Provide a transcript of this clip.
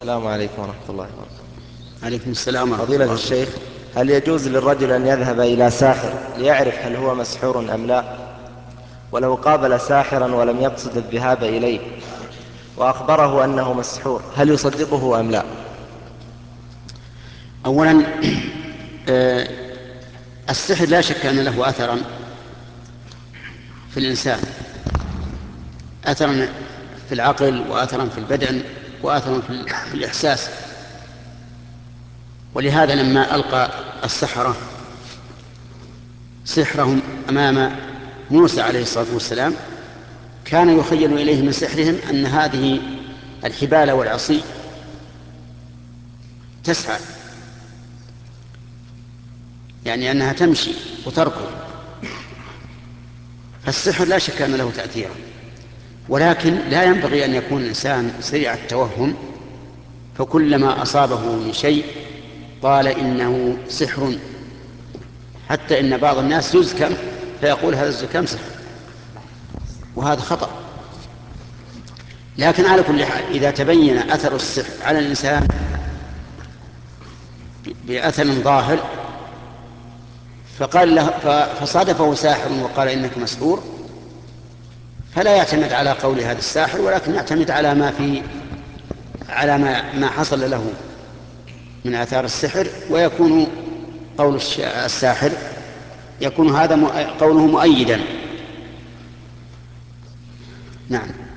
السلام عليكم ورحمة الله وبركاته. عليكم السلام ورحمة فضيلة الله. الشيخ، هل يجوز للرجل أن يذهب إلى ساحر ليعرف هل هو مسحور أم لا؟ ولو قابل ساحرا ولم يقصد الذهاب إليه وأخبره أنه مسحور، هل يصدقه أم لا؟ أولا آه، السحر لا شك أن له أثرا في الإنسان، أثرا في العقل وأثرا في البدن وأثرا في الإحساس. ولهذا لما ألقى السحرة سحرهم أمام موسى عليه الصلاة والسلام كان يخيل إليه من سحرهم أن هذه الحبال والعصي تسعى، يعني أنها تمشي وتركض. فالسحر لا شك أن له تأثيرا، ولكن لا ينبغي أن يكون الإنسان سريع التوهم، فكلما أصابه من شيء قال إنه سحر، حتى إن بعض الناس يزكم فيقول هذا الزكام سحر، وهذا خطأ. لكن على كل حال إذا تبين أثر السحر على الإنسان بأثر ظاهر فقال له فصادفه ساحر وقال إنك مسحور، فلا يعتمد على قول هذا الساحر، ولكن يعتمد على ما حصل له من آثار السحر، ويكون قول الساحر يكون هذا قوله مؤيدا. نعم.